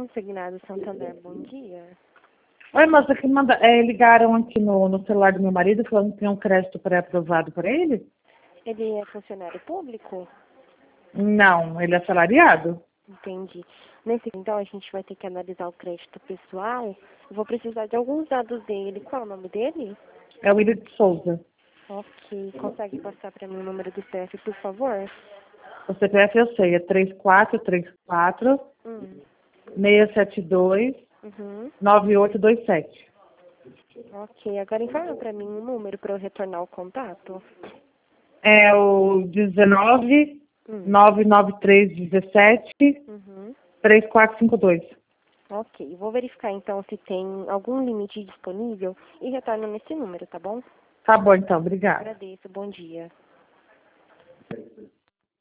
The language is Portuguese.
Consignado Santander, bom dia. Oi, moça, ligaram aqui no celular do meu marido falando que tem um crédito pré-aprovado para ele? Ele é funcionário público? Não, ele é assalariado. Entendi. Então, a gente vai ter que analisar o crédito pessoal. Eu vou precisar de alguns dados dele. Qual é o nome dele? É o William de Souza. Ok. Consegue passar para mim o número do CEF, por favor? O CPF eu sei, é 3434 Hum. 672 Uhum. 9827. Ok. Agora informa para mim um número para eu retornar o contato. É o 19 99317 Uhum. 3452. Ok. Vou verificar então se tem algum limite disponível e retorno nesse número, tá bom? Tá bom, então, obrigada. Agradeço. Bom dia.